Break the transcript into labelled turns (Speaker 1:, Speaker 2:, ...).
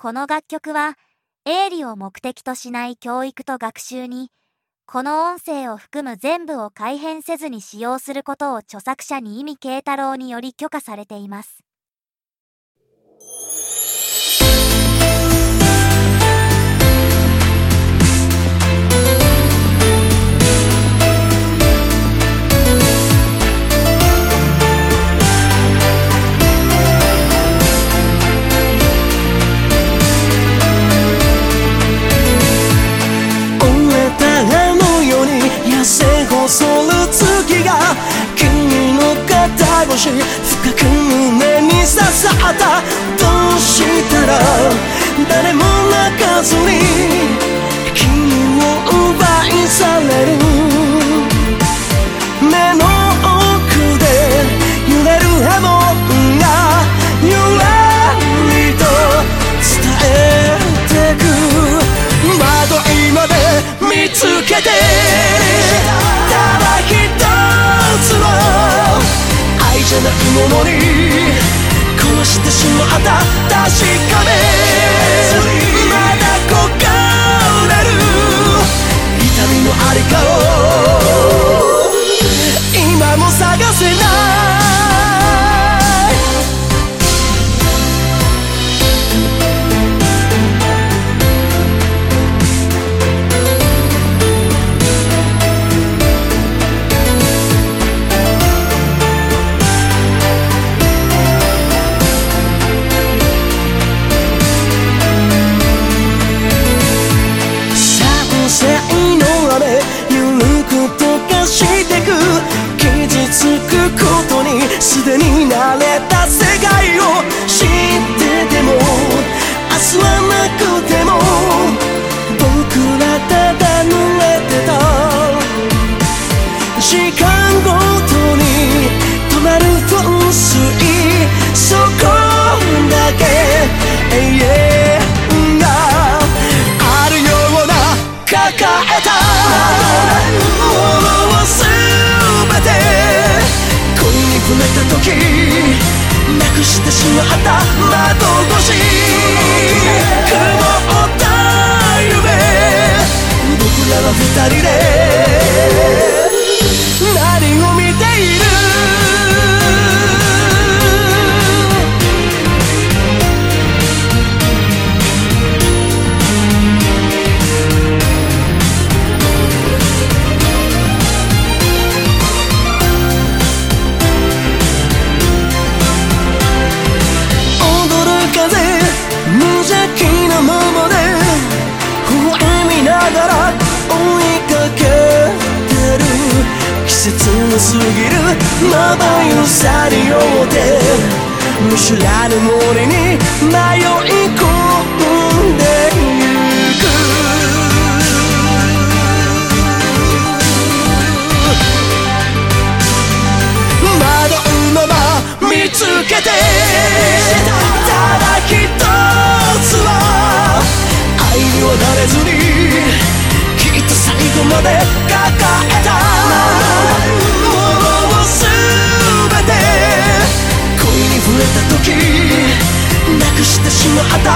Speaker 1: この楽曲は営利を目的としない教育と学習に、この音声を含む全部を改変せずに使用することを著作者に意味慶太郎により許可されています。
Speaker 2: そる月が君の肩越し深く胸に刺さった。どうしたら誰も泣かずに君を奪い去れる。目の奥で揺れる波紋がゆらりと伝えてく。窓今で見つけてただ一つの愛じゃないものに殺してしまった。確かめまだ焦がれる痛みのありかを今も探せない。すでに慣れた世界を知ってても明日はなくても僕らただ濡れてた。時間ごとに止まる噴水そこだけ永遠があるような抱えたものを全て恋に触れた時なくしてしまった窓越し曇った夢。僕らは二人で何を見ている。季節の過ぎるまばゆさによって見知らぬ森に迷い込んでゆく。窓のま見つけてただ一つは愛にはなれずにきっと最後まで抱えたものをすべて恋に触れた時なくしてしまった。